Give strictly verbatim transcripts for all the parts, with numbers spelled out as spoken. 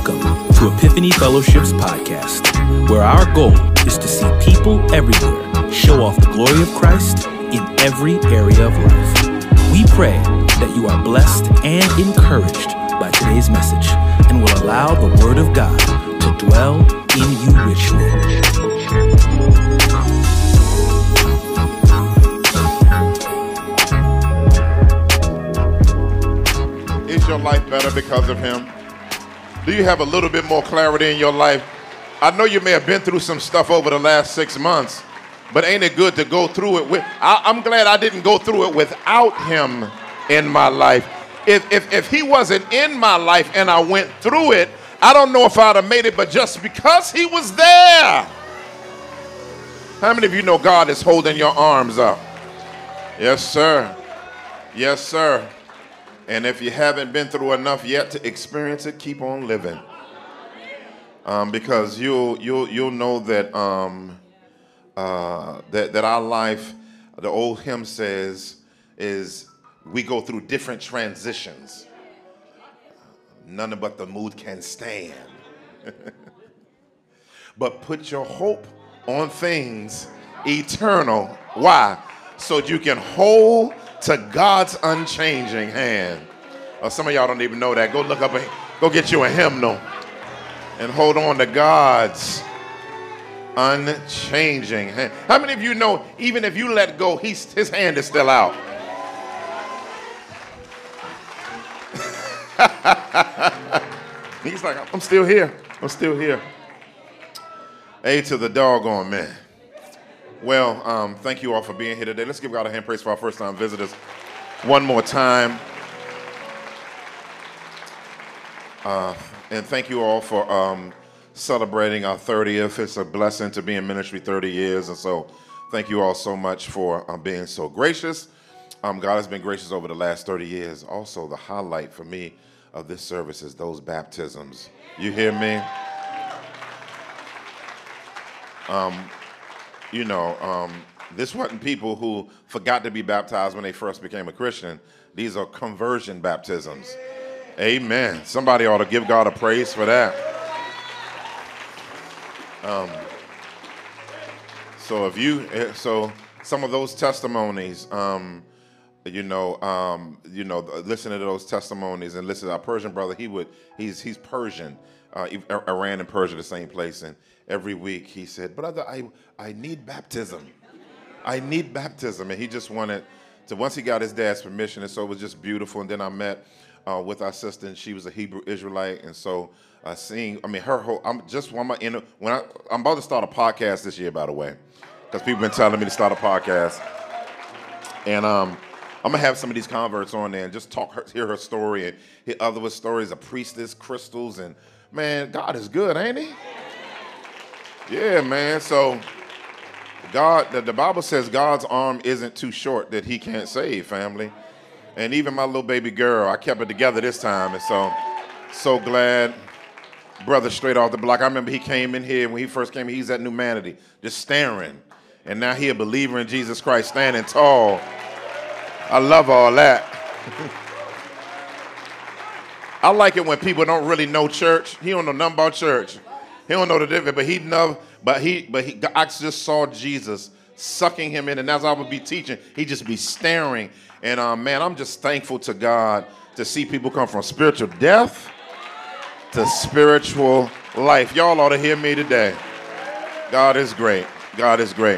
Welcome to Epiphany Fellowship's podcast, where our goal is to see people everywhere show off the glory of Christ in every area of life. We pray that you are blessed and encouraged by today's message and will allow the Word of God to dwell in you richly. Is your life better because of him? Do you have a little bit more clarity in your life? I know you may have been through some stuff over the last six months, but ain't it good to go through it with, I, I'm glad I didn't go through it without him in my life. If, if, if he wasn't in my life and I went through it, I don't know if I'd have made it, but just because he was there. How many of you know God is holding your arms up? Yes, sir. Yes, sir. And if you haven't been through enough yet to experience it, keep on living. Um, because you'll you'll you'll know that um, uh, that that our life, the old hymn says, is we go through different transitions. None but the mood can stand. But put your hope on things eternal. Why? So you can hold to God's unchanging hand. Uh, some of y'all don't even know that. Go look up, a, go get you a hymnal and hold on to God's unchanging hand. How many of you know even if you let go, he's, his hand is still out? He's like, I'm still here. I'm still here. A to the doggone man. Well, um, thank you all for being here today. Let's give God a hand praise for our first-time visitors one more time. Uh, and thank you all for um, celebrating our thirtieth. It's a blessing to be in ministry thirty years. And so thank you all so much for um, being so gracious. Um, God has been gracious over the last thirty years. Also, the highlight for me of this service is those baptisms. You hear me? Um, you know, um, this wasn't people who forgot to be baptized when they first became a Christian. These are conversion baptisms. Amen. Somebody ought to give God a praise for that. Um, so if you, so some of those testimonies, um, you know, um, you know, listen to those testimonies and listen to our Persian brother. He would, he's he's Persian, uh, Iran and Persia, the same place, and every week he said, "Brother, I I need baptism. I need baptism," and he just wanted to. Once he got his dad's permission, and so it was just beautiful. And then I met uh, with our sister, and she was a Hebrew Israelite, and so uh, seeing, I mean, her whole. I'm just when I'm in. When I, I'm about to start a podcast this year, by the way, because people have been telling me to start a podcast, and um. I'm going to have some of these converts on there and just talk, her, hear her story and hear other stories of priestess, crystals, and, man, God is good, ain't he? Yeah, man. So God, the, the Bible says God's arm isn't too short that he can't save, family. And even my little baby girl, I kept it together this time. And so, so glad, brother straight off the block. I remember he came in here, when he first came, he's at Humanity, just staring. And now he a believer in Jesus Christ, standing tall. I love all that. I like it when people don't really know church. He don't know nothing about church. He don't know the difference, but he know. But he, but he, I just saw Jesus sucking him in, and as I would be teaching, he just be staring. And um, man, I'm just thankful to God to see people come from spiritual death to spiritual life. Y'all ought to hear me today. God is great. God is great.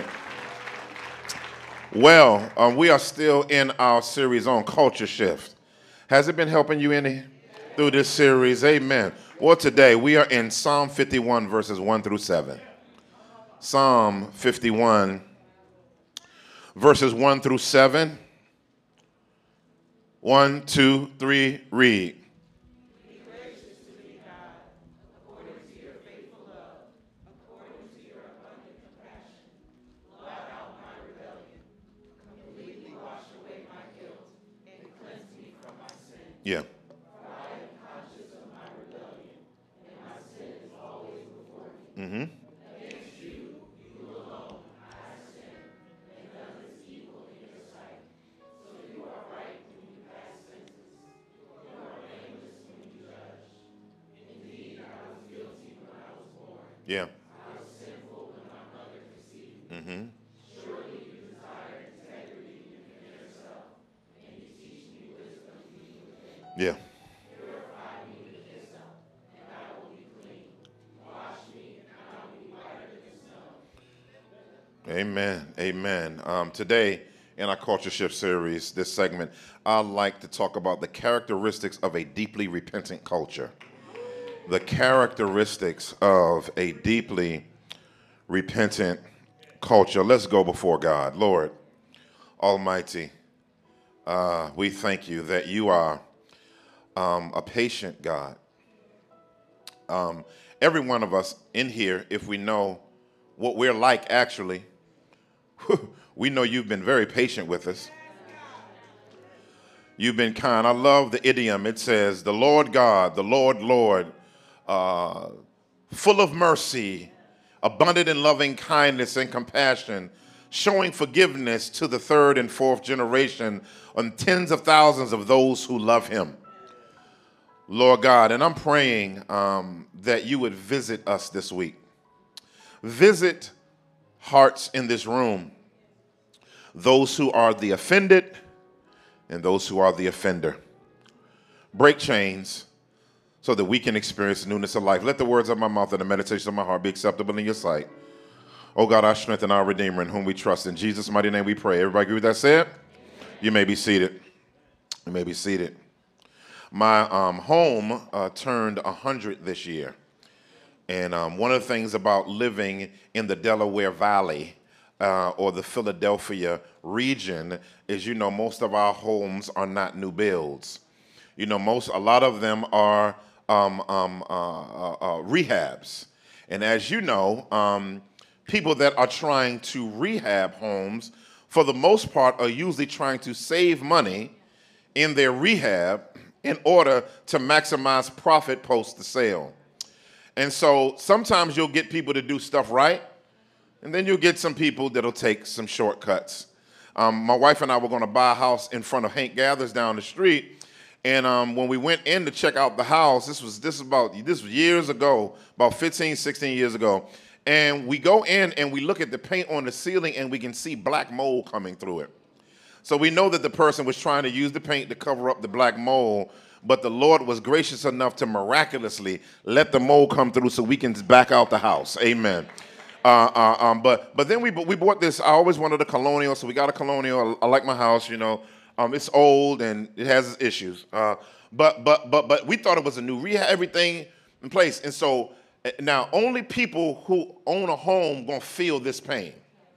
Well, um, we are still in our series on culture shift. Has it been helping you any through this series? Amen. Well, today we are in Psalm fifty-one, verses one through seven. Psalm fifty-one, verses one through seven. One, two, three, read. Yeah. Mm-hmm. Yeah. Mm-hmm. Yeah. Amen. Amen. Um, today, in our Culture Shift series, this segment, I'd like to talk about the characteristics of a deeply repentant culture. The characteristics of a deeply repentant culture. Let's go before God. Lord Almighty, uh, we thank you that you are um, a patient God. Um, every one of us in here, if we know what we're like actually, we know you've been very patient with us. You've been kind. I love the idiom. It says, the Lord God, the Lord, Lord, uh, full of mercy, abundant in loving kindness and compassion, showing forgiveness to the third and fourth generation on tens of thousands of those who love him. Lord God, and I'm praying um, that you would visit us this week. Visit hearts in this room, those who are the offended and those who are the offender. Break chains so that we can experience newness of life. Let the words of my mouth and the meditation of my heart be acceptable in your sight. Oh God, our strength and our Redeemer in whom we trust. In Jesus' mighty name we pray. Everybody agree with that said? You may be seated. You may be seated. My um, home uh, turned one hundred this year. And um, one of the things about living in the Delaware Valley uh, or the Philadelphia region is, you know, most of our homes are not new builds. You know, most, a lot of them are um, um, uh, uh, uh, rehabs. And as you know, um, people that are trying to rehab homes, for the most part, are usually trying to save money in their rehab in order to maximize profit post the sale. And so sometimes you'll get people to do stuff right, and then you'll get some people that'll take some shortcuts. Um, my wife and I were going to buy a house in front of Hank Gathers down the street, and um, when we went in to check out the house, this was this was about this was years ago, about fifteen, sixteen years ago, and we go in and we look at the paint on the ceiling, and we can see black mold coming through it. So we know that the person was trying to use the paint to cover up the black mold, but the Lord was gracious enough to miraculously let the mold come through so we can back out the house. Amen. Uh, uh, um, but but then we we bought this. I always wanted a colonial, so we got a colonial. I, I like my house, you know. Um, it's old and it has its issues. Uh, but but but but we thought it was a new rehab, everything in place. And so now only people who own a home gonna feel this pain.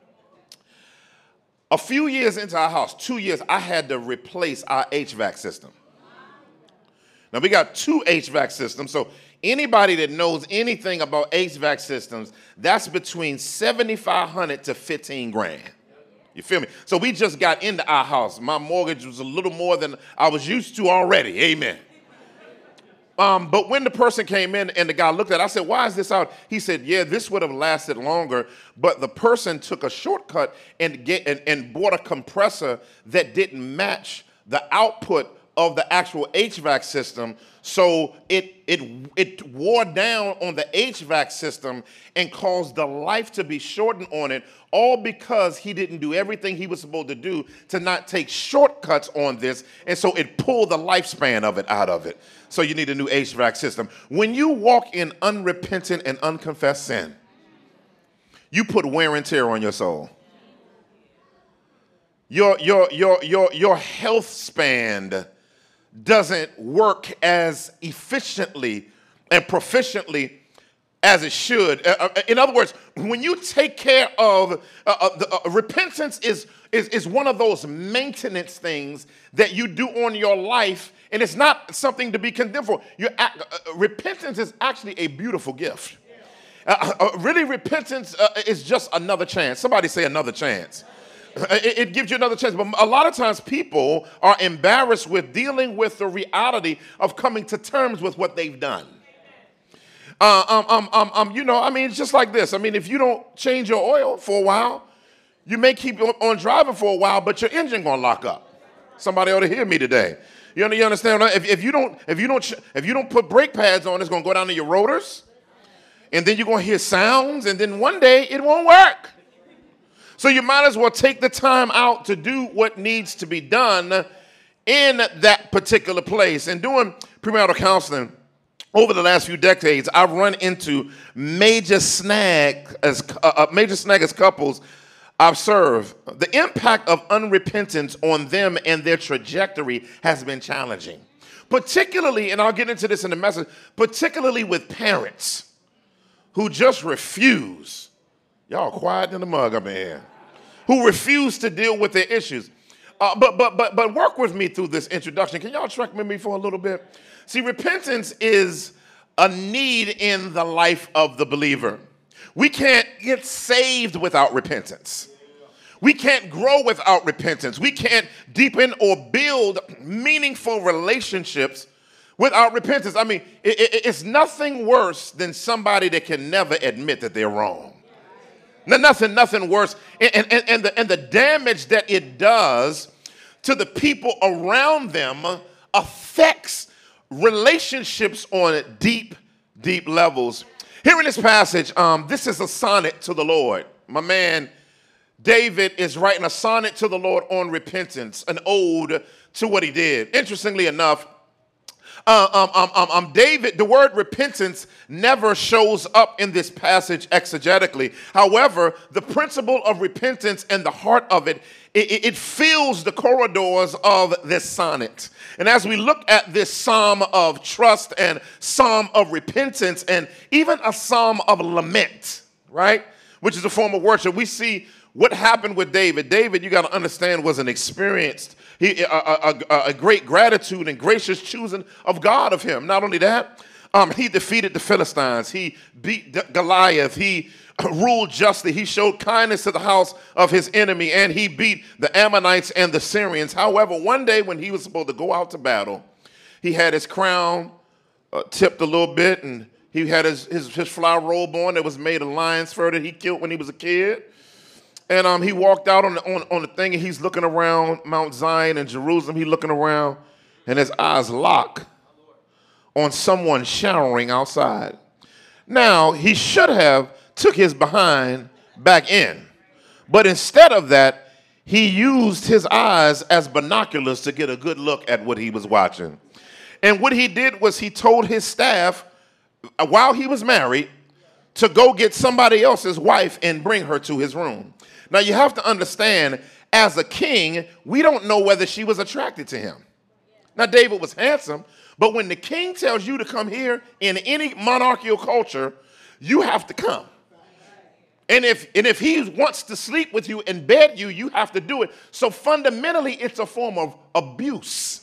A few years into our house, two years, I had to replace our H V A C system. Now, we got two H V A C systems, so anybody that knows anything about H V A C systems, that's between seventy-five hundred to fifteen grand. You feel me? So we just got into our house. My mortgage was a little more than I was used to already. Amen. Um, but when the person came in and the guy looked at it, I said, why is this out? He said, yeah, this would have lasted longer, but the person took a shortcut and, get, and, and bought a compressor that didn't match the output of the actual H V A C system, so it, it, it wore down on the H V A C system and caused the life to be shortened on it, all because he didn't do everything he was supposed to do to not take shortcuts on this, and so it pulled the lifespan of it out of it. So you need a new H V A C system. When you walk in unrepentant and unconfessed sin, you put wear and tear on your soul. Your, your, your, your, your health span doesn't work as efficiently and proficiently as it should. Uh, in other words, when you take care of, uh, uh, the, uh, repentance is, is, is one of those maintenance things that you do on your life, and it's not something to be condemned for. Your, uh, repentance is actually a beautiful gift. Uh, uh, really, repentance uh, is just another chance. Somebody say another chance. It, it gives you another chance. But a lot of times people are embarrassed with dealing with the reality of coming to terms with what they've done. Uh, um, um, um, um, you know, I mean, it's just like this. I mean, if you don't change your oil for a while, you may keep on driving for a while, but your engine gonna lock up. Somebody ought to hear me today. You understand? If, if you don't, if you don't, if you don't put brake pads on, it's gonna go down to your rotors. and then you're going to hear sounds, and then one day it won't work. So you might as well take the time out to do what needs to be done in that particular place. And doing premarital counseling over the last few decades, I've run into major snag as uh, major snag as couples I've served. The impact of unrepentance on them and their trajectory has been challenging, particularly, and I'll get into this in the message, particularly with parents who just refuse. Y'all quiet in the mug up in here. Who refuse to deal with their issues. Uh, but but but but work with me through this introduction. Can y'all track with me for a little bit? See, repentance is a need in the life of the believer. We can't get saved without repentance. We can't grow without repentance. We can't deepen or build meaningful relationships without repentance. I mean, it, it, it's nothing worse than somebody that can never admit that they're wrong. No, nothing, nothing worse. And, and, and, the, and the damage that it does to the people around them affects relationships on deep, deep levels. Here in this passage, um, this is a sonnet to the Lord. My man David is writing a sonnet to the Lord on repentance, an ode to what he did. Interestingly enough, Uh, um, um, um, um, David, the word repentance never shows up in this passage exegetically. However, the principle of repentance and the heart of it, it, it fills the corridors of this sonnet. And as we look at this psalm of trust and psalm of repentance and even a psalm of lament, right, which is a form of worship, we see what happened with David. David, you got to understand, was an experienced He, a, a, a, a great gratitude and gracious choosing of God of him. Not only that, um, he defeated the Philistines. He beat Goliath. He ruled justly. He showed kindness to the house of his enemy, and he beat the Ammonites and the Syrians. However, one day when he was supposed to go out to battle, he had his crown uh, tipped a little bit, and he had his, his, his flower robe on that was made of lion's fur that he killed when he was a kid. And um, he walked out on the, on, on the thing, and he's looking around Mount Zion and Jerusalem. He's looking around, and his eyes lock on someone showering outside. Now, he should have took his behind back in. But instead of that, he used his eyes as binoculars to get a good look at what he was watching. And what he did was he told his staff, while he was married, to go get somebody else's wife and bring her to his room. Now, you have to understand, as a king, we don't know whether she was attracted to him. Now, David was handsome, but when the king tells you to come here in any monarchical culture, you have to come. And if, and if he wants to sleep with you and bed you, you have to do it. So fundamentally, it's a form of abuse.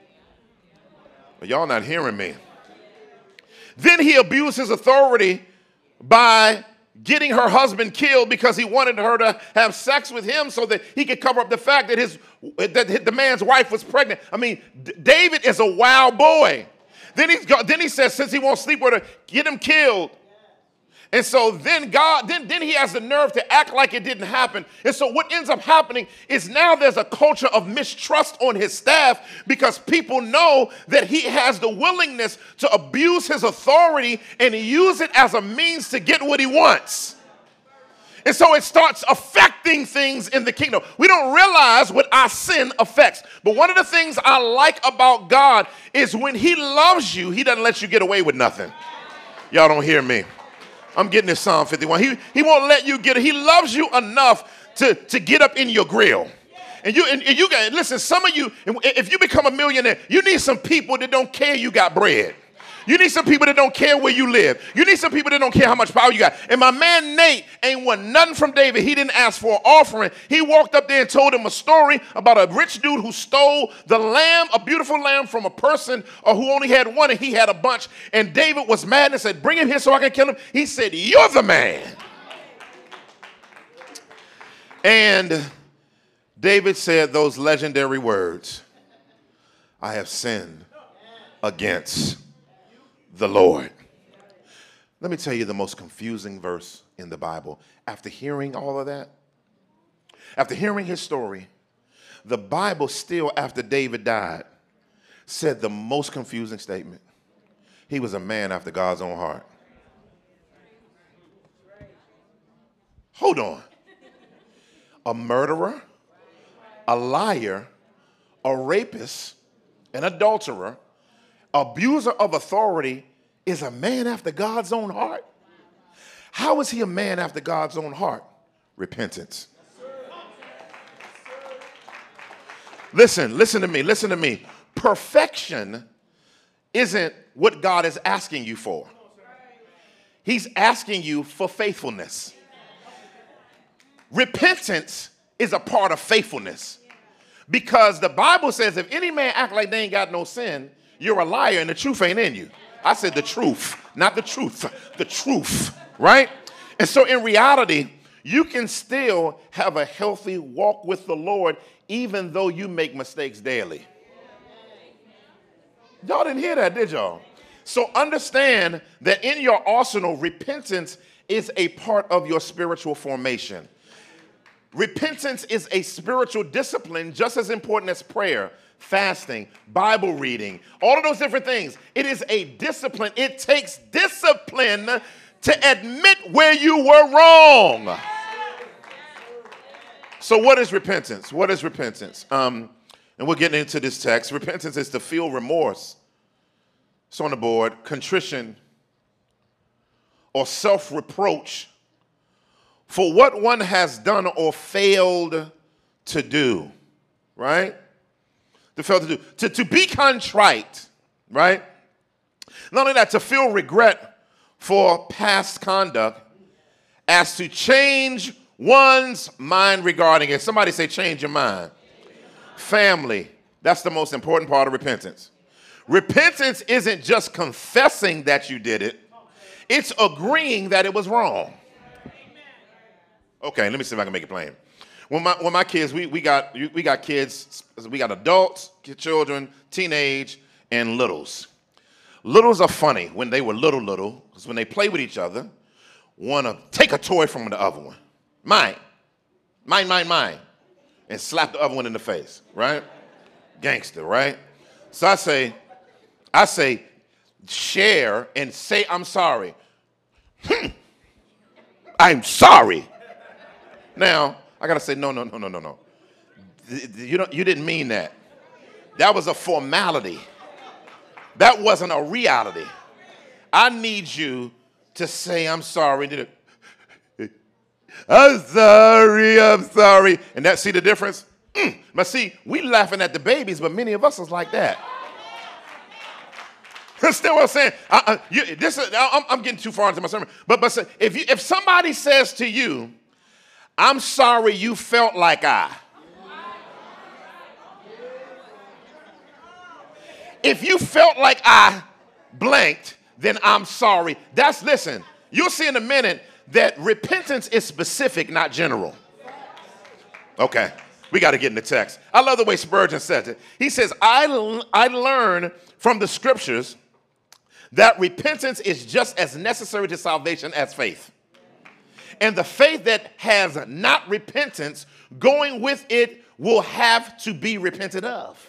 But y'all not hearing me. Then he abused his authority by getting her husband killed because he wanted her to have sex with him so that he could cover up the fact that his that the man's wife was pregnant. I mean, D- David is a wild boy. Then he's got, then he says, since he won't sleep with her, get him killed. And so then God, then, then he has the nerve to act like it didn't happen. And so what ends up happening is now there's a culture of mistrust on his staff because people know that he has the willingness to abuse his authority and use it as a means to get what he wants. And so it starts affecting things in the kingdom. We don't realize what our sin affects. But one of the things I like about God is when he loves you, he doesn't let you get away with nothing. Y'all don't hear me. I'm getting this Psalm fifty-one. He, he won't let you get it. He loves you enough to, to get up in your grill. And you, and you got, listen, some of you, if you become a millionaire, you need some people that don't care you got bread. You need some people that don't care where you live. You need some people that don't care how much power you got. And my man Nate ain't want nothing from David. He didn't ask for an offering. He walked up there and told him a story about a rich dude who stole the lamb, a beautiful lamb, from a person or who only had one and he had a bunch. And David was mad and said, bring him here so I can kill him. He said, you're the man. And David said those legendary words, I have sinned against the Lord. Let me tell you the most confusing verse in the Bible. After hearing all of that, after hearing his story, the Bible still, after David died, said the most confusing statement. He was a man after God's own heart. Hold on. A murderer, a liar, a rapist, an adulterer, abuser of authority is a man after God's own heart. How is he a man after God's own heart? Repentance. Listen, listen to me, listen to me. Perfection isn't what God is asking you for. He's asking you for faithfulness. Repentance is a part of faithfulness. Because the Bible says if any man act like they ain't got no sin, you're a liar and the truth ain't in you. I said the truth, not the truth, the truth, right? And so in reality, you can still have a healthy walk with the Lord even though you make mistakes daily. Y'all didn't hear that, did y'all? So understand that in your arsenal, repentance is a part of your spiritual formation. Repentance is a spiritual discipline just as important as prayer, fasting, Bible reading, all of those different things. It is a discipline. It takes discipline to admit where you were wrong. So what is repentance? What is repentance? Um, and we're getting into this text. Repentance is to feel remorse. It's on the board. Contrition or self-reproach for what one has done or failed to do, right? To fail to do. To, to be contrite, right? Not only that, to feel regret for past conduct as to change one's mind regarding it. Somebody say change your mind. Family, that's the most important part of repentance. Repentance isn't just confessing that you did it. It's agreeing that it was wrong. Okay, let me see if I can make it plain. When my when my kids, we, we got we got kids, we got adults, children, teenage, and littles. Littles are funny when they were little, little, because when they play with each other, want to take a toy from the other one. Mine. Mine, mine, mine. And slap the other one in the face, right? Gangster, right? So I say, I say, share and say I'm sorry. Hmm. I'm sorry. Now, I got to say, no, no, no, no, no, no. You don't, you didn't mean that. That was a formality. That wasn't a reality. I need you to say I'm sorry. I'm sorry, I'm sorry. And that, see the difference? Mm. But see, we laughing at the babies, but many of us is like that. Understand what I'm saying? I, I, you, this is, I'm, I'm getting too far into my sermon. But, but if, you, if somebody says to you, I'm sorry you felt like I. If you felt like I blanked, then I'm sorry. That's, listen, you'll see in a minute that repentance is specific, not general. Okay, we got to get in the text. I love the way Spurgeon says it. He says, I, I learn from the scriptures that repentance is just as necessary to salvation as faith. And the faith that has not repentance, going with it will have to be repented of.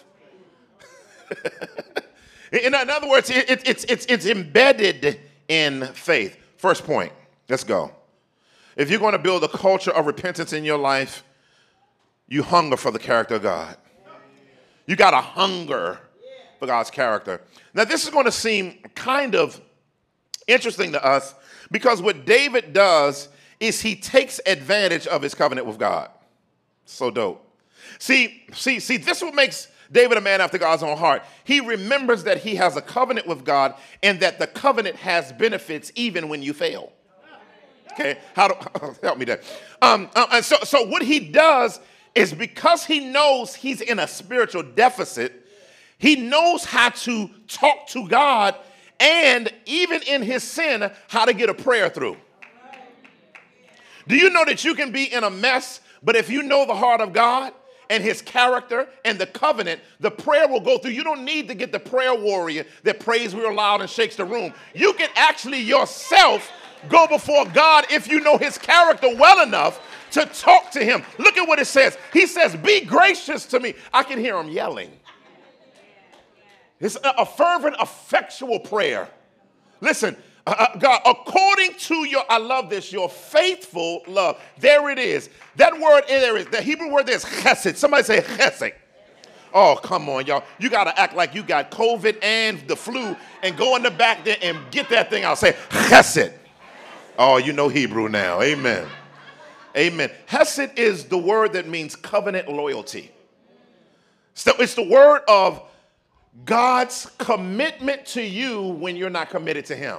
in, in other words, it, it, it's, it's, it's embedded in faith. First point, let's go. If you're going to build a culture of repentance in your life, you hunger for the character of God. You got to hunger for God's character. Now, this is going to seem kind of interesting to us because what David does is he takes advantage of his covenant with God. So dope. See, see, see, this is what makes David a man after God's own heart. He remembers that he has a covenant with God and that the covenant has benefits even when you fail. Okay, how do, help me there. Um, uh, and so, so what he does is because he knows he's in a spiritual deficit, he knows how to talk to God and even in his sin, how to get a prayer through. Do you know that you can be in a mess, but if you know the heart of God and his character and the covenant, the prayer will go through. You don't need to get the prayer warrior that prays real loud and shakes the room. You can actually yourself go before God if you know his character well enough to talk to him. Look at what it says. He says, be gracious to me. I can hear him yelling. It's a fervent, effectual prayer. Listen, Uh, God, according to your, I love this, your faithful love. There it is. That word in there is, the Hebrew word there is chesed. Somebody say chesed. Oh, come on, y'all. You got to act like you got COVID and the flu and go in the back there and get that thing out. Say chesed. Oh, you know Hebrew now. Amen. Amen. Hesed is the word that means covenant loyalty. So it's the word of God's commitment to you when you're not committed to him.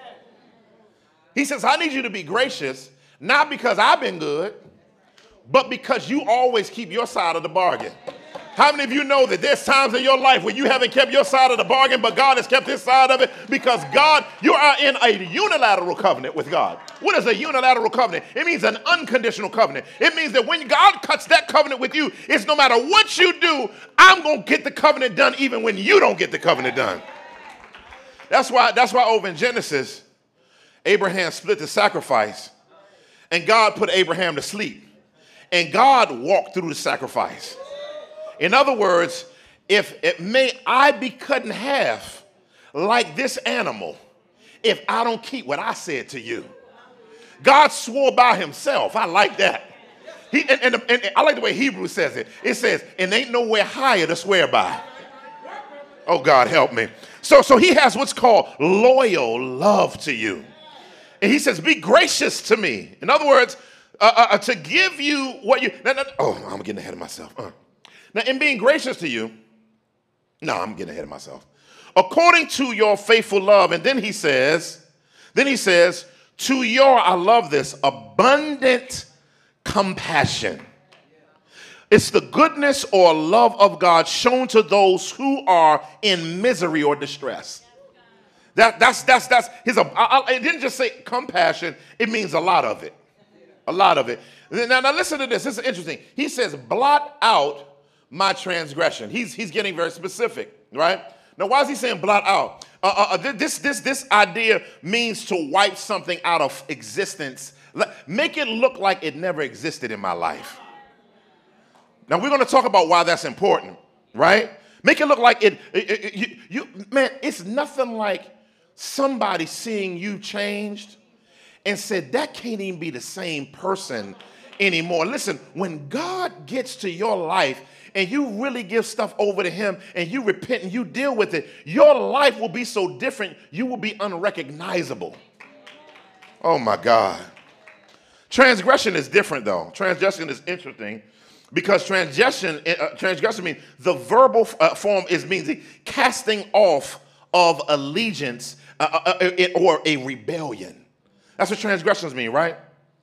He says, I need you to be gracious, not because I've been good, but because you always keep your side of the bargain. How many of you know that there's times in your life where you haven't kept your side of the bargain, but God has kept his side of it? Because God, you are in a unilateral covenant with God. What is a unilateral covenant? It means an unconditional covenant. It means that when God cuts that covenant with you, it's no matter what you do, I'm going to get the covenant done even when you don't get the covenant done. That's why, that's why over in Genesis, Abraham split the sacrifice, and God put Abraham to sleep. And God walked through the sacrifice. In other words, if it may I be cut in half like this animal if I don't keep what I said to you. God swore by himself. I like that. He, and, and, and I like the way Hebrews says it. It says, and ain't nowhere higher to swear by. Oh, God, help me. So, so he has what's called loyal love to you. And he says, be gracious to me. In other words, uh, uh, to give you what you... No, no, oh, I'm getting ahead of myself. Uh. Now, in being gracious to you, no, I'm getting ahead of myself. According to your faithful love, and then he says, then he says, to your, I love this, abundant compassion. It's the goodness or love of God shown to those who are in misery or distress. That, that's, that's, that's his, I, I, it didn't just say compassion, it means a lot of it. A lot of it. Now, now listen to this, this is interesting. He says, blot out my transgression. He's, he's getting very specific, right? Now, why is he saying blot out? Uh, uh, this, this, this idea means to wipe something out of existence. Make it look like it never existed in my life. Now, we're going to talk about why that's important, right? Make it look like it, it, it you, you, man, it's nothing like somebody seeing you changed and said, that can't even be the same person anymore. Listen, when God gets to your life and you really give stuff over to him and you repent and you deal with it, your life will be so different, you will be unrecognizable. Oh my God. Transgression is different though. Transgression is interesting because transgression, uh, transgression means the verbal uh, form is means the casting off of allegiance uh, uh, uh, or a rebellion. That's what transgressions mean, right?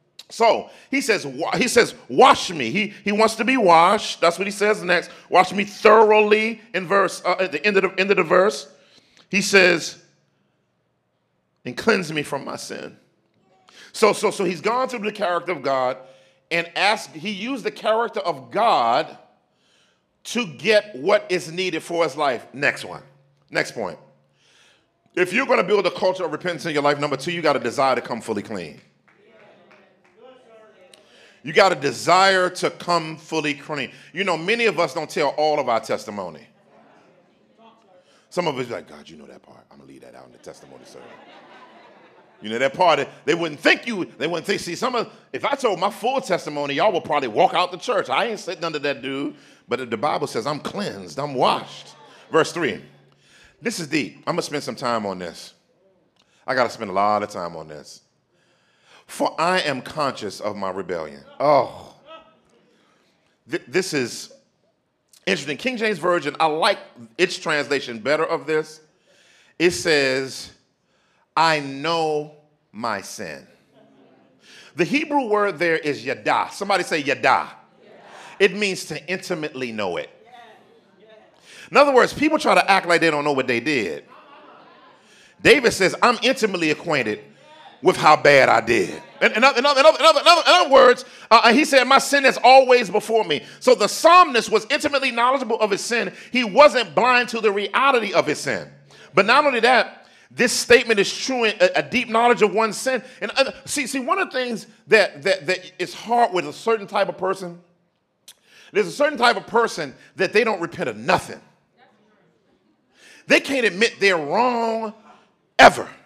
So he says, he says, wash me. He, he wants to be washed. That's what he says next. Wash me thoroughly in verse, uh, at the end of the, end of the verse. He says, and cleanse me from my sin. So, so, so he's gone through the character of God and asked, he used the character of God to get what is needed for his life. Next one. Next point. If you're going to build a culture of repentance in your life, number two, you got a desire to come fully clean. You got a desire to come fully clean. You know, many of us don't tell all of our testimony. Some of us are like, God, you know that part. I'm going to leave that out in the testimony service. You know that part, they wouldn't think you, they wouldn't think, see, some of, if I told my full testimony, y'all would probably walk out the church. I ain't sitting under that dude, but the Bible says I'm cleansed, I'm washed. Verse three, this is deep. I'm going to spend some time on this. I got to spend a lot of time on this. For I am conscious of my rebellion. Oh, Th- this is interesting. King James Version, I like its translation better of this. It says, I know my sin. The Hebrew word there is yada. Somebody say yada. Yeah. It means to intimately know it. Yeah. In other words, people try to act like they don't know what they did. David says, I'm intimately acquainted with how bad I did. In, in, other, in, other, in, other, in other words, uh, he said, my sin is always before me. So the psalmist was intimately knowledgeable of his sin. He wasn't blind to the reality of his sin. But not only that, this statement is true in a, a deep knowledge of one's sin. And uh, see, see, one of the things that, that, that is hard with a certain type of person, there's a certain type of person that they don't repent of nothing. They can't admit they're wrong ever.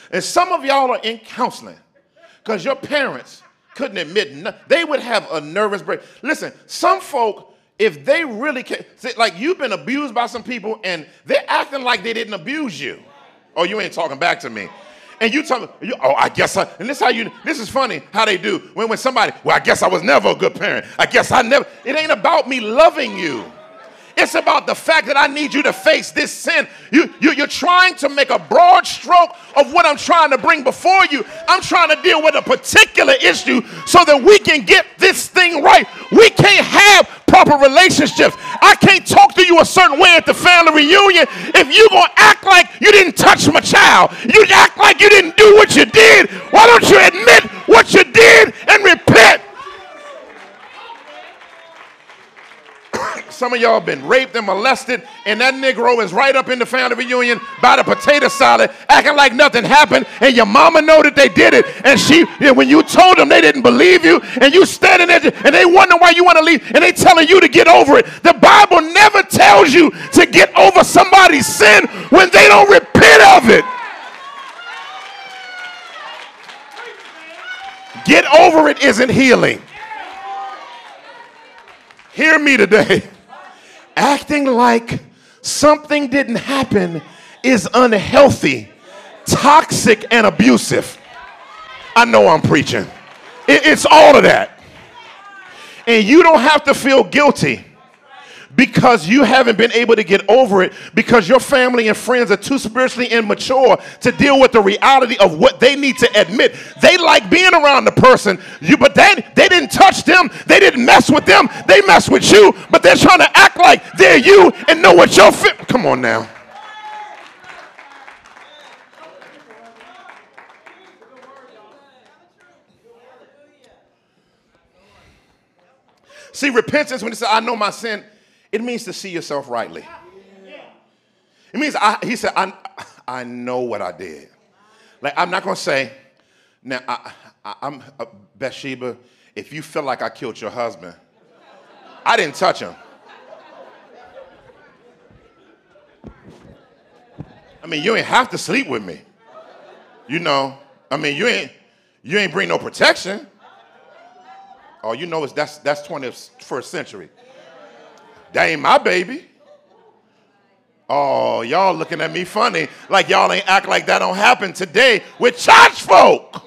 And some of y'all are in counseling because your parents couldn't admit nothing. They would have a nervous break. Listen, some folk, if they really can, like you've been abused by some people and they're acting like they didn't abuse you. Oh, you ain't talking back to me. And you tell me, oh, I guess I, and this how you, this is funny how they do. When, when somebody, well, I guess I was never a good parent. I guess I never, it ain't about me loving you. It's about the fact that I need you to face this sin. You, you, you're trying to make a broad stroke of what I'm trying to bring before you. I'm trying to deal with a particular issue so that we can get this thing right. We can't have proper relationships. I can't talk to you a certain way at the family reunion if you're going to act like you didn't touch my child. You act like you didn't do what you did. Why don't you admit what you did and repent? Some of y'all been raped and molested, and that Negro is right up in the family reunion by the potato salad, acting like nothing happened, and your mama know that they did it, and she, and when you told them they didn't believe you, and you standing there, and they wonder why you want to leave, and they telling you to get over it. The Bible never tells you to get over somebody's sin when they don't repent of it. Get over it isn't healing. Hear me today. Acting like something didn't happen is unhealthy, toxic, and abusive. I know I'm preaching. It, it's all of that. And you don't have to feel guilty because you haven't been able to get over it because your family and friends are too spiritually immature to deal with the reality of what they need to admit. They like being around the person, you, but they, they didn't touch them. They didn't mess with them. They mess with you, but they're trying to act like they're you and know what your fit. Come on now. See, repentance, when it says, I know my sin, it means to see yourself rightly. It means, I, he said, I, I know what I did. Like, I'm not going to say, now, I, I, I'm uh, Bathsheba, if you feel like I killed your husband, I didn't touch him. I mean, you ain't have to sleep with me. You know, I mean, you ain't, you ain't bring no protection. Oh, you know, it's, that's, that's twenty-first century. That ain't my baby. Oh, y'all looking at me funny like y'all ain't act like that don't happen today with church folk.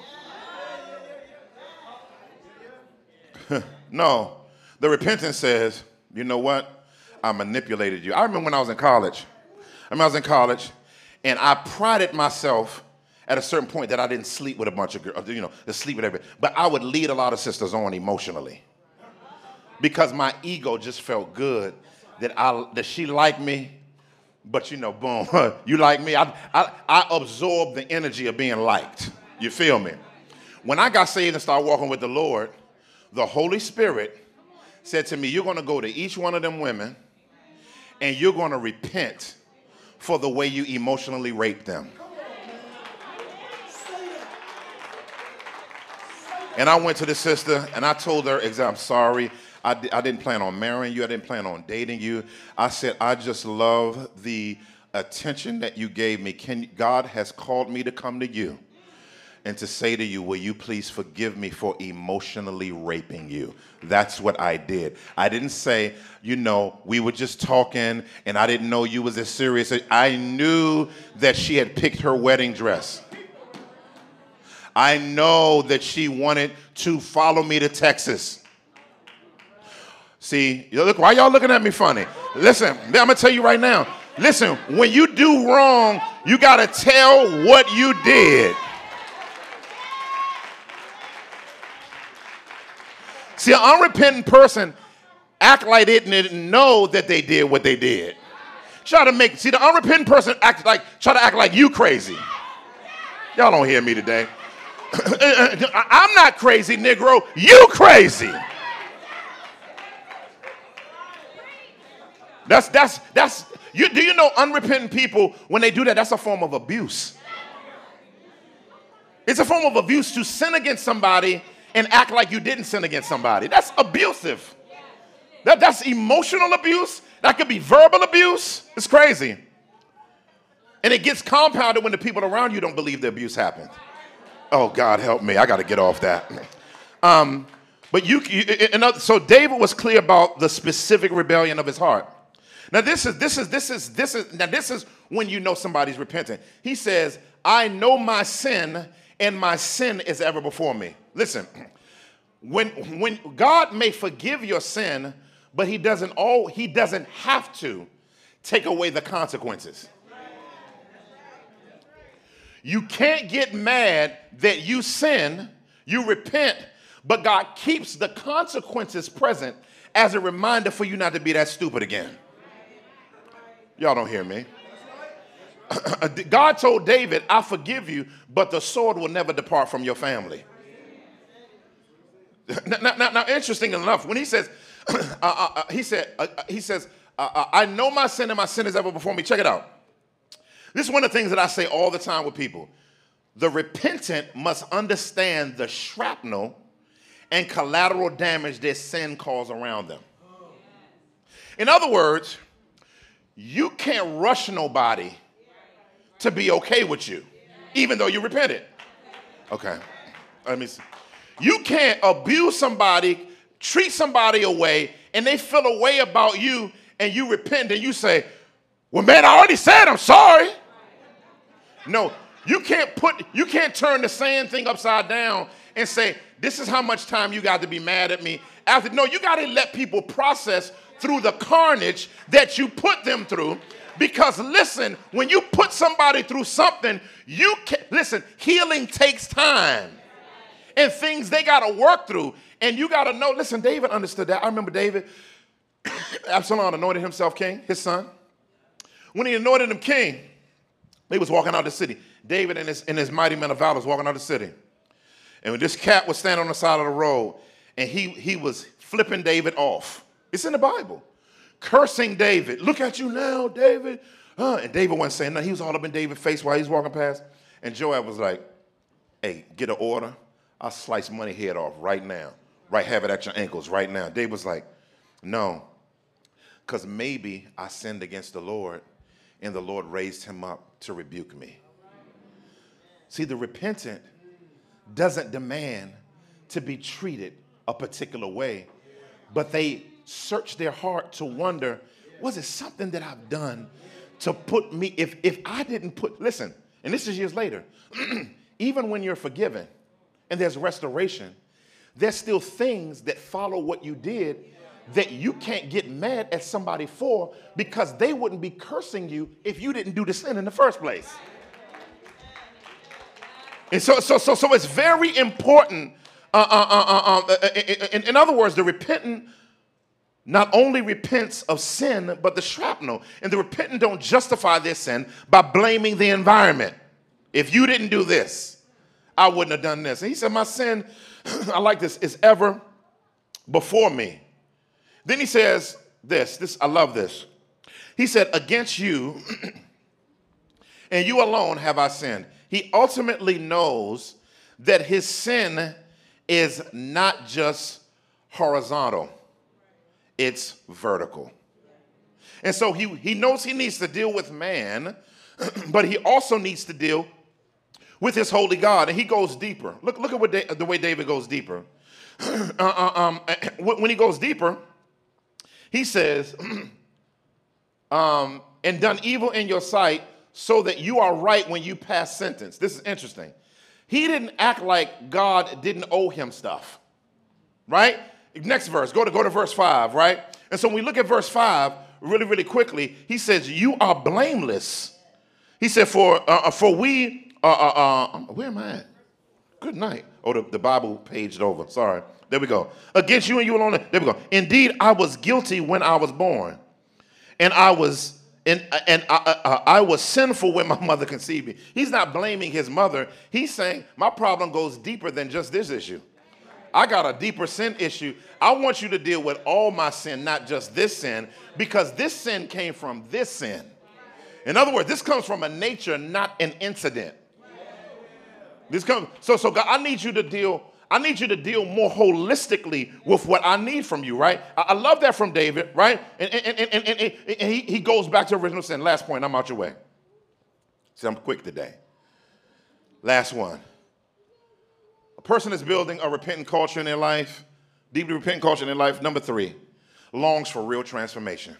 No, the repentance says, you know what? I manipulated you. I remember when I was in college. I mean, I was in college, and I prided myself at a certain point that I didn't sleep with a bunch of girls, you know, to sleep with everybody. But I would lead a lot of sisters on emotionally because my ego just felt good that I that she liked me. But you know, boom, you like me. I, I I absorbed the energy of being liked. You feel me? When I got saved and started walking with the Lord, the Holy Spirit said to me, you're going to go to each one of them women and you're going to repent for the way you emotionally raped them. And I went to the sister and I told her, I'm sorry. I, di- I didn't plan on marrying you. I didn't plan on dating you. I said, I just love the attention that you gave me. Can, God has called me to come to you and to say to you, will you please forgive me for emotionally raping you? That's what I did. I didn't say, you know, we were just talking and I didn't know you was as serious. I knew that she had picked her wedding dress. I know that she wanted to follow me to Texas. See, look, why y'all looking at me funny? Listen, I'm going to tell you right now. Listen, when you do wrong, you got to tell what you did. See, an unrepentant person act like they didn't know that they did what they did. Try to make, see, the unrepentant person act like, try to act like you crazy. Y'all don't hear me today. I'm not crazy, Negro. You crazy. That's, that's, that's, you, do you know unrepentant people, when they do that, that's a form of abuse. It's a form of abuse to sin against somebody and act like you didn't sin against somebody. That's abusive. That, that's emotional abuse. That could be verbal abuse. It's crazy. And it gets compounded when the people around you don't believe the abuse happened. Oh, God, help me. I got to get off that. Um, but you, you and so David was clear about the specific rebellion of his heart. Now, this is, this is, this is, this is, now this is when you know somebody's repentant. He says, I know my sin, and my sin is ever before me. Listen, when, when God may forgive your sin, but he doesn't, all, he doesn't have to take away the consequences. You can't get mad that you sin, you repent, but God keeps the consequences present as a reminder for you not to be that stupid again. Y'all don't hear me. God told David, I forgive you, but the sword will never depart from your family. Now, now, now interesting enough, when he says, uh, uh, he said, uh, he says, uh, uh, I know my sin and my sin is ever before me. Check it out. This is one of the things that I say all the time with people. The repentant must understand the shrapnel and collateral damage their sin caused around them. In other words, you can't rush nobody to be okay with you, even though you repented. Okay, let me see. You can't abuse somebody, treat somebody away, and they feel a way about you, and you repent, and you say, well, man, I already said I'm sorry. No, you can't put, you can't turn the same thing upside down and say, this is how much time you got to be mad at me. After, no, you got to let people process through the carnage that you put them through. Because listen, when you put somebody through something, you can, listen, healing takes time and things they got to work through. And you got to know, listen, David understood that. I remember David, Absalom anointed himself king, his son. When he anointed him king, they was walking out of the city. David and his, and his mighty men of valor was walking out of the city. And when this cat was standing on the side of the road, and he, he was flipping David off. It's in the Bible. Cursing David. Look at you now, David. Uh, and David wasn't saying nothing. He was all up in David's face while he was walking past. And Joab was like, hey, get an order. I'll slice money head off right now. Right, have it at your ankles right now. David was like, no, because maybe I sinned against the Lord, and the Lord raised him up to rebuke me. See, the repentant doesn't demand to be treated a particular way, but they search their heart to wonder, was it something that I've done to put me, if, if I didn't put, listen, and this is years later, even when you're forgiven and there's restoration, there's still things that follow what you did that you can't get mad at somebody for, because they wouldn't be cursing you if you didn't do the sin in the first place. And so, so, so, so it's very important. Uh, uh, uh, uh, uh, in, in other words, the repentant not only repents of sin, but the shrapnel. And the repentant don't justify their sin by blaming the environment. If you didn't do this, I wouldn't have done this. And he said, my sin, I like this, is ever before me. Then he says this, this, I love this. He said, against you and you alone have I sinned. He ultimately knows that his sin is not just horizontal, it's vertical. And so he, he knows he needs to deal with man, but he also needs to deal with his holy God. And he goes deeper. Look, look at what da- the way David goes deeper. uh, uh, um, when he goes deeper, he says, um, and done evil in your sight so that you are right when you pass sentence. This is interesting. He didn't act like God didn't owe him stuff, right? Next verse, go to, go to verse five, right? And so when we look at verse five, really, really quickly, he says, you are blameless. He said, for, uh, for we, uh, uh, uh, where am I at? Good night. Oh, the, the Bible paged over, sorry. There we go. Against you and you alone. There we go. Indeed, I was guilty when I was born, and I was and and I, I, I was sinful when my mother conceived me. He's not blaming his mother. He's saying my problem goes deeper than just this issue. I got a deeper sin issue. I want you to deal with all my sin, not just this sin, because this sin came from this sin. In other words, this comes from a nature, not an incident. This comes so so God, I need you to deal. I need you to deal more holistically with what I need from you, right? I, I love that from David, right? And, and, and, and, and, and he, he goes back to original sin. Last point, I'm out your way. See, I'm quick today. Last one. A person is building a repentant culture in their life, deeply repentant culture in their life. Number three, longs for real transformation.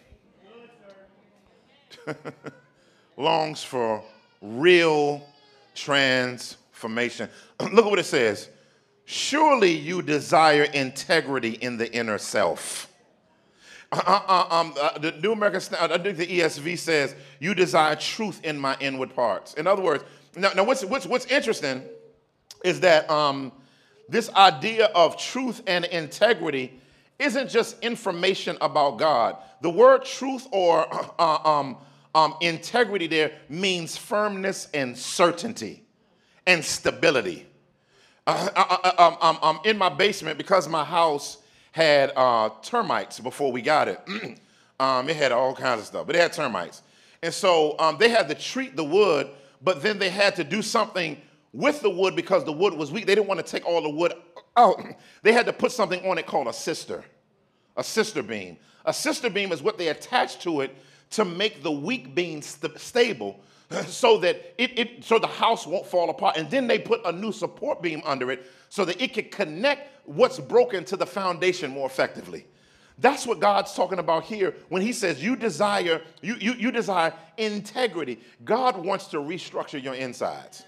Longs for real transformation. Look at what it says. Surely you desire integrity in the inner self. Uh, uh, um, uh, the New American Standard, I think the E S V says, you desire truth in my inward parts. In other words, now, now what's, what's, what's interesting is that um, this idea of truth and integrity isn't just information about God. The word truth or uh, um, um, integrity there means firmness and certainty and stability. Uh, I, I, um, um, in my basement, because my house had uh, termites before we got it. um, it had all kinds of stuff, but it had termites. And so um, they had to treat the wood, but then they had to do something with the wood because the wood was weak. They didn't want to take all the wood out. They had to put something on it called a sister, a sister beam. A sister beam is what they attach to it to make the weak beam st- stable so that it, it, so the house won't fall apart. And then they put a new support beam under it so that it could connect what's broken to the foundation more effectively. That's what God's talking about here when he says you desire, you, you, you desire integrity. God wants to restructure your insides.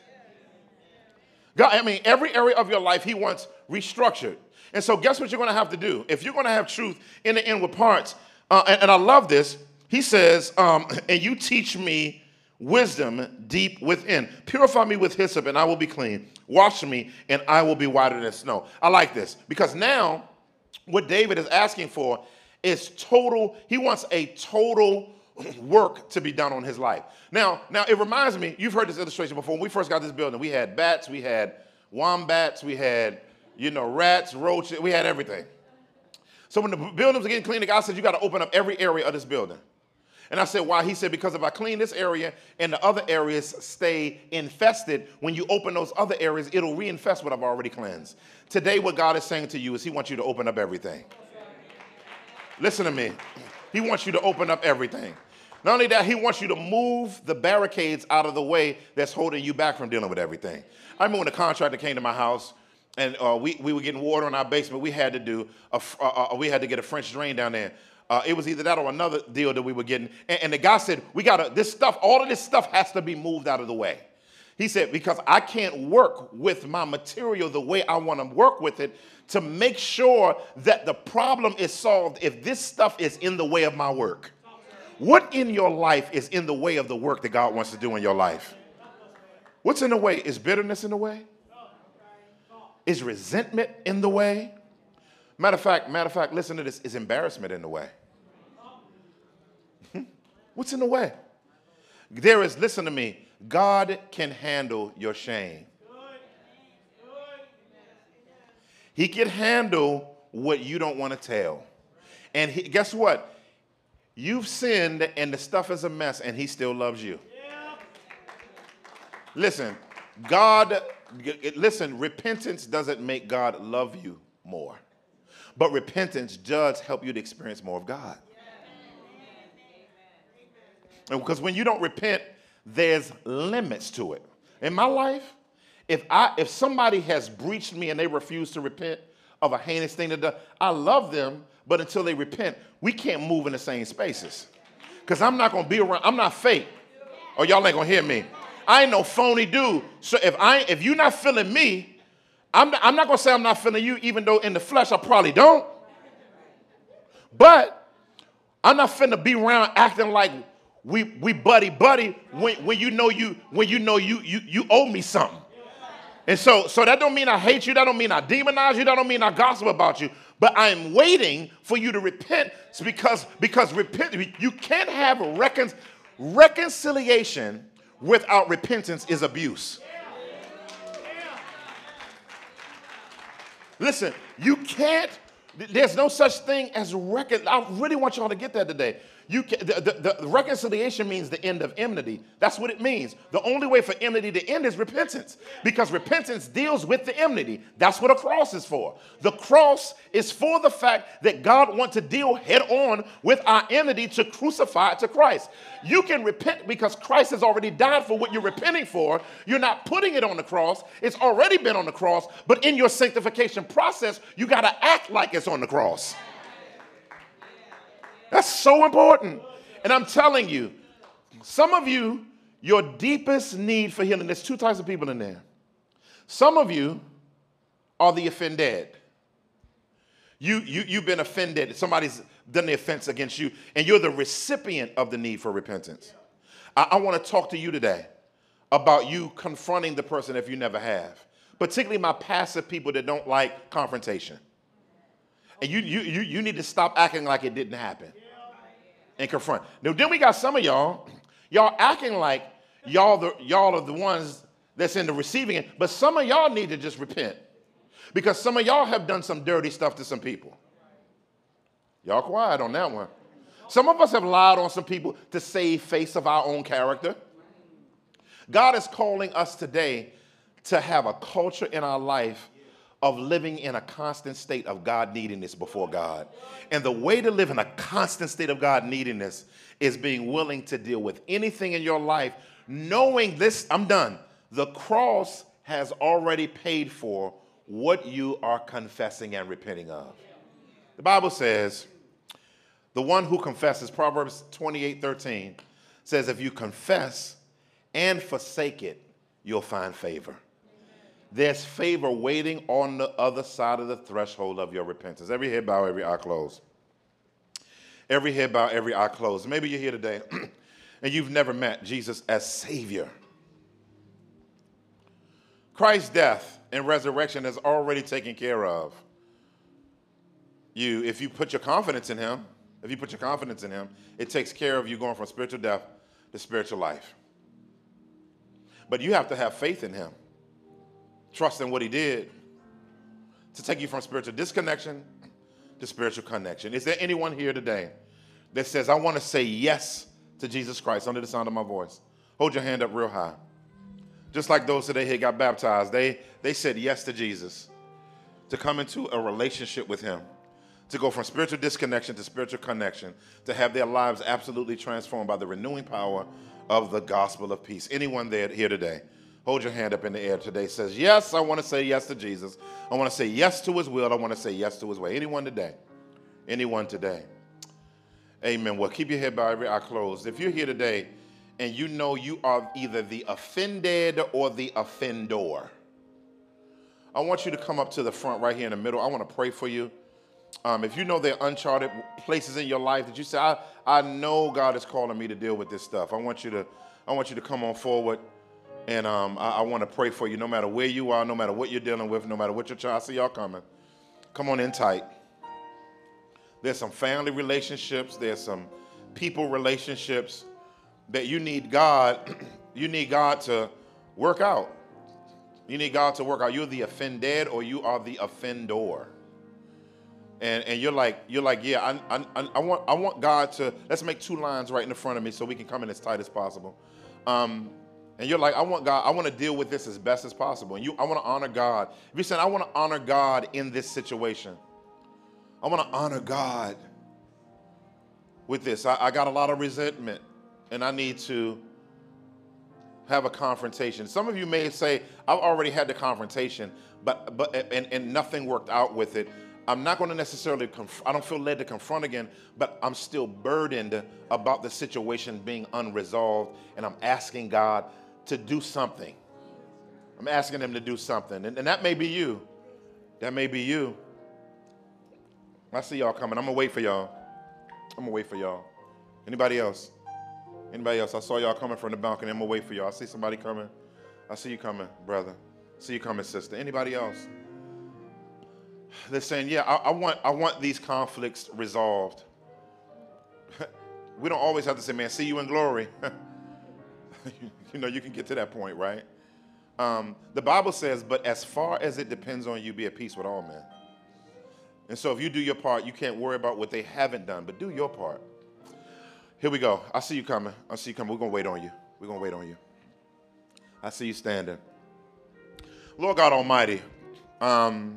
God, I mean, every area of your life he wants restructured. And so guess what you're going to have to do? If you're going to have truth in the inward parts, uh, and, and I love this, he says, um, and you teach me wisdom deep within. Purify me with hyssop and I will be clean. Wash me and I will be whiter than snow. I like this because now what David is asking for is total, he wants a total work to be done on his life. Now, now it reminds me, you've heard this illustration before. When we first got this building, we had bats, we had wombats, we had, you know, rats, roaches, we had everything. So when the building was getting cleaned, the guy said, you got to open up every area of this building. And I said, why? He said, because if I clean this area and the other areas stay infested, when you open those other areas, it'll reinfest what I've already cleansed. Today, what God is saying to you is he wants you to open up everything. Listen to me. He wants you to open up everything. Not only that, he wants you to move the barricades out of the way that's holding you back from dealing with everything. I remember when the contractor came to my house and uh, we, we were getting water in our basement. We had to do, a, uh, uh, we had to get a French drain down there. Uh, it was either that or another deal that we were getting. And, and the guy said, we got to, this stuff, all of this stuff has to be moved out of the way. He said, because I can't work with my material the way I want to work with it to make sure that the problem is solved if this stuff is in the way of my work. What in your life is in the way of the work that God wants to do in your life? What's in the way? Is bitterness in the way? Is resentment in the way? Matter of fact, matter of fact, listen to this, is embarrassment in the way? What's in the way? There is, listen to me, God can handle your shame. He can handle what you don't want to tell. And he, guess what? You've sinned and the stuff is a mess and he still loves you. Listen, God, listen, repentance doesn't make God love you more. But repentance does help you to experience more of God. And because when you don't repent, there's limits to it. In my life, if I if somebody has breached me and they refuse to repent of a heinous thing that done, I love them, but until they repent, we can't move in the same spaces. Because I'm not going to be around, I'm not fake. Or y'all ain't going to hear me. I ain't no phony dude. So if I if you're not feeling me, I'm not, I'm not going to say I'm not feeling you, even though in the flesh I probably don't. But I'm not finna be around acting like we we buddy buddy when, when you know you when you know you you you owe me something. And so so that don't mean I hate you, that don't mean I demonize you, that don't mean I gossip about you. But I'm waiting for you to repent because because repent you can't have a recon, reconciliation without repentance is abuse. Listen, you can't, there's no such thing as recon. I really want y'all to get that today. You can, the, the, the reconciliation means the end of enmity. That's what it means. The only way for enmity to end is repentance, because repentance deals with the enmity. That's what a cross is for. The cross is for the fact that God wants to deal head on with our enmity, to crucify it to Christ. You can repent because Christ has already died for what you're repenting for. You're not putting it on the cross. It's already been on the cross. But in your sanctification process, you got to act like it's on the cross. That's so important. And I'm telling you, some of you, your deepest need for healing, there's two types of people in there. Some of you are the offended. You, you, you've been offended. Somebody's done the offense against you, and you're the recipient of the need for repentance. I, I want to talk to you today about you confronting the person if you never have, particularly my passive people that don't like confrontation. And you, you, you, you need to stop acting like it didn't happen and confront. Now, then we got some of y'all, y'all acting like y'all, the, y'all are the ones that's in the receiving end, but some of y'all need to just repent, because some of y'all have done some dirty stuff to some people. Y'all quiet on that one. Some of us have lied on some people to save face of our own character. God is calling us today to have a culture in our life of living in a constant state of God neediness before God. And the way to live in a constant state of God neediness is being willing to deal with anything in your life, knowing this, I'm done. The cross has already paid for what you are confessing and repenting of. The Bible says, the one who confesses, Proverbs twenty-eight thirteen, says, if you confess and forsake it, you'll find favor. There's favor waiting on the other side of the threshold of your repentance. Every head bow, every eye closed. Every head bow, every eye closed. Maybe you're here today and you've never met Jesus as Savior. Christ's death and resurrection has already taken care of you. If you put your confidence in him, if you put your confidence in him, it takes care of you going from spiritual death to spiritual life. But you have to have faith in him. Trust in what he did to take you from spiritual disconnection to spiritual connection. Is there anyone here today that says, I want to say yes to Jesus Christ under the sound of my voice? Hold your hand up real high. Just like those today who got baptized, they, they said yes to Jesus, to come into a relationship with him, to go from spiritual disconnection to spiritual connection, to have their lives absolutely transformed by the renewing power of the gospel of peace. Anyone there here today? Hold your hand up in the air today. Says, yes, I want to say yes to Jesus. I want to say yes to his will. I want to say yes to his way. Anyone today? Anyone today? Amen. Well, keep your head bowed, every eye closed. If you're here today and you know you are either the offended or the offender, I want you to come up to the front right here in the middle. I want to pray for you. Um, if you know there are uncharted places in your life that you say, I, I know God is calling me to deal with this stuff, I want you to, I want you to come on forward. And um, I, I want to pray for you no matter where you are, no matter what you're dealing with, no matter what your child. I see y'all coming. Come on in tight. There's some family relationships. There's some people relationships that you need God, you need God to work out. You need God to work out. You're the offended or you are the offender. And, and you're like, you're like, yeah, I, I, I, want, I want God to, let's make two lines right in the front of me so we can come in as tight as possible. Um, And you're like, I want God, I want to deal with this as best as possible. And you, I want to honor God. If you said, I want to honor God in this situation, I want to honor God with this. I, I got a lot of resentment, and I need to have a confrontation. Some of you may say, I've already had the confrontation, but but and, and nothing worked out with it. I'm not going to necessarily, conf- I don't feel led to confront again, but I'm still burdened about the situation being unresolved, and I'm asking God to do something. I'm asking him to do something. And, and that may be you. That may be you. I see y'all coming. I'm going to wait for y'all. I'm going to wait for y'all. Anybody else? Anybody else? I saw y'all coming from the balcony. I'm going to wait for y'all. I see somebody coming. I see you coming, brother. I see you coming, sister. Anybody else? They're saying, yeah, I, I want I want these conflicts resolved. We don't always have to say, man, see you in glory. You know, you can get to that point, right? Um, the Bible says, but as far as it depends on you, be at peace with all men. And so if you do your part, you can't worry about what they haven't done, but do your part. Here we go. I see you coming. I see you coming. We're going to wait on you. We're going to wait on you. I see you standing. Lord God Almighty, um,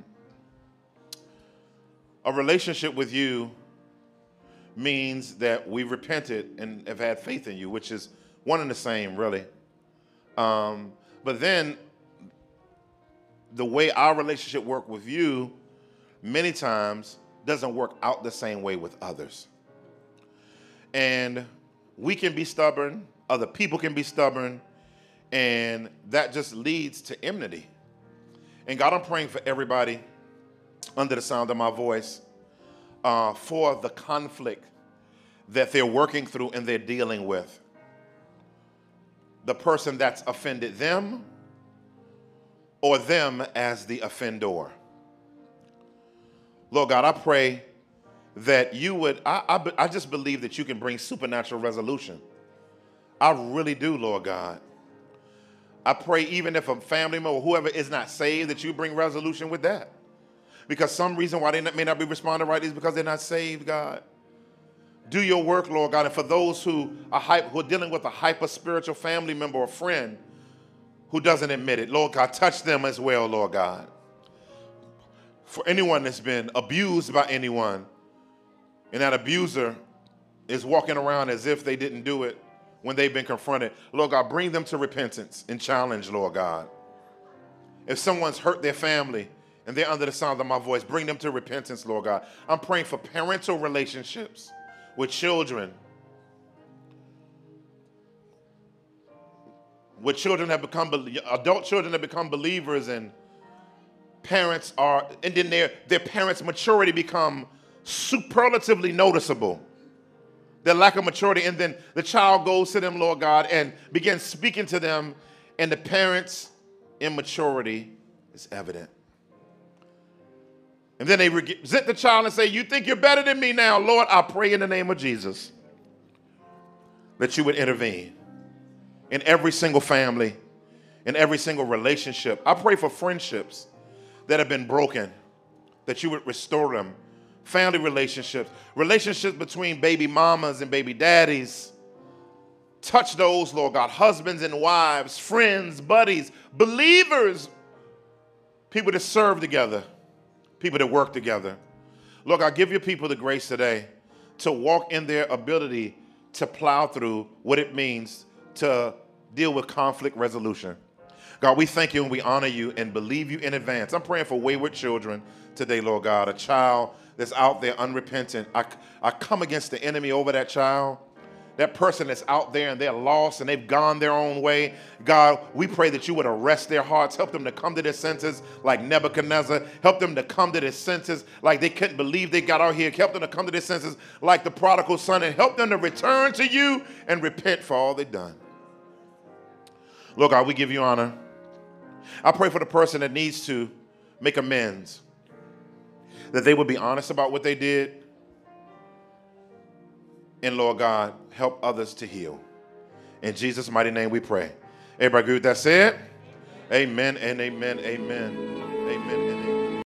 a relationship with you means that we repented and have had faith in you, which is one and the same, really. Um, but then the way our relationship works with you many times doesn't work out the same way with others. And we can be stubborn, other people can be stubborn, and that just leads to enmity. And God, I'm praying for everybody under the sound of my voice uh, for the conflict that they're working through and they're dealing with. The person that's offended them or them as the offender. Lord God, I pray that you would, I, I, I just believe that you can bring supernatural resolution. I really do, Lord God. I pray even if a family member or whoever is not saved, that you bring resolution with that. Because some reason why they may not be responding right is because they're not saved, God. Do your work, Lord God. And for those who are, hype, who are dealing with a hyper-spiritual family member or friend who doesn't admit it, Lord God, touch them as well, Lord God. For anyone that's been abused by anyone, and that abuser is walking around as if they didn't do it when they've been confronted, Lord God, bring them to repentance and challenge, Lord God. If someone's hurt their family and they're under the sound of my voice, bring them to repentance, Lord God. I'm praying for parental relationships with children. With children have become, adult children have become believers, and parents are, and then their, their parents' maturity become superlatively noticeable. Their lack of maturity, and then the child goes to them, Lord God, and begins speaking to them, and the parents' immaturity is evident. And then they resent the child and say, you think you're better than me now. Lord, I pray in the name of Jesus that you would intervene in every single family, in every single relationship. I pray for friendships that have been broken, that you would restore them. Family relationships, relationships between baby mamas and baby daddies. Touch those, Lord God, husbands and wives, friends, buddies, believers, people that serve together, people that work together. Lord God, give your people the grace today to walk in their ability to plow through what it means to deal with conflict resolution. God, we thank you and we honor you and believe you in advance. I'm praying for wayward children today, Lord God, a child that's out there unrepentant. I, I come against the enemy over that child, that person that's out there and they're lost and they've gone their own way. God, we pray that you would arrest their hearts, help them to come to their senses like Nebuchadnezzar, help them to come to their senses like they couldn't believe they got out here, help them to come to their senses like the prodigal son, and help them to return to you and repent for all they've done. Lord God, we give you honor. I pray for the person that needs to make amends, that they would be honest about what they did. And Lord God, help others to heal. In Jesus' mighty name we pray. Everybody agree with that said? Amen and amen, amen, amen.